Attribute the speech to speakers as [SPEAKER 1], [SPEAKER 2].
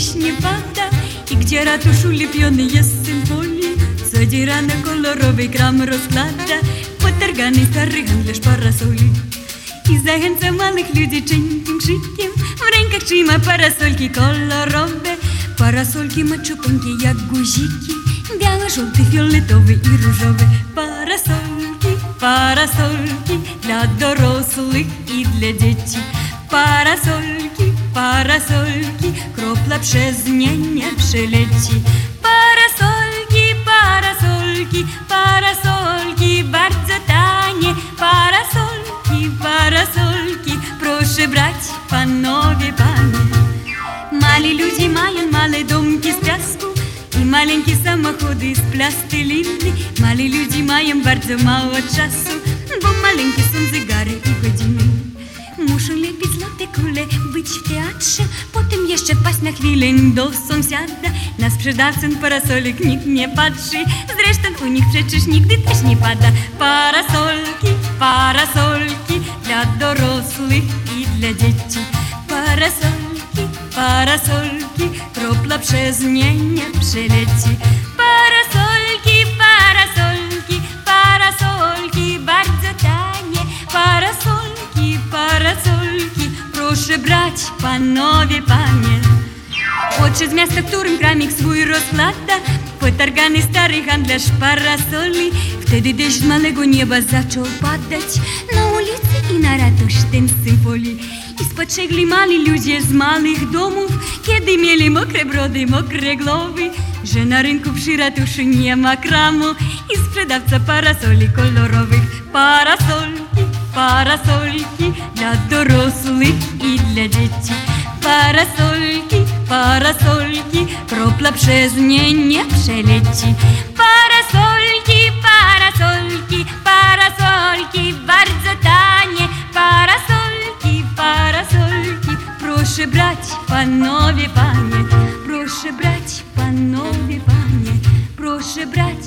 [SPEAKER 1] dziś nie pada i gdzie ratusz ulepiony jest symfonii, zadzierane kolorowy kram rozkłada, potargany stary handlarz parasoli i zachęca małych ludzi cienkim krzykiem. W rękach trzyma parasolki kolorowe, parasolki maczupeńkie jak guziki, białe, żółte, fioletowe i różowe. Parasolki, parasolki dla dorosłych i dla dzieci. Parasolki, parasolki, kropla przez nie nie przeleci. Parasolki, parasolki, parasolki, bardzo tanie. Parasolki, parasolki, proszę brać, panowie, panie. Mali ludzie mają małe domki z piasku i maleńkie samochody z plasteliny. Mali ludzie mają bardzo mało czasu, bo maleńkie są zegary i godziny. Muszą lepić złote kule, być w teatrze, potem jeszcze paść na chwilę do sąsiada. Na sprzedawcę parasolek nikt nie patrzy, zresztą u nich przecież nigdy też nie pada. Parasolki, parasolki dla dorosłych i dla dzieci. Parasolki, parasolki, kropla przez nie nie przeleci. Parasolki, parasolki, parasolki, bardzo tanie. Parasolki, parasolki, proszę brać, panowie, panie. Podszedł z miasta, w którym kramik swój rozkłada, potargany stary handlarz parasoli. Wtedy deszcz z małego nieba zaczął padać na ulicy i na ratusz ten symfonii. I spostrzegli mali ludzie z małych domów, kiedy mieli mokre brody, mokre głowy, że na rynku przy ratuszu nie ma kramu i sprzedawca parasoli kolorowych. Parasolki, parasolki dla dorosłych i dla dzieci. Parasolki, parasolki, kropla przez nie nie przeleci. Parasolki, parasolki, parasolki, bardzo tanie. Parasolki, parasolki, proszę brać, panowie, panie. Proszę brać, panowie, panie. Proszę brać,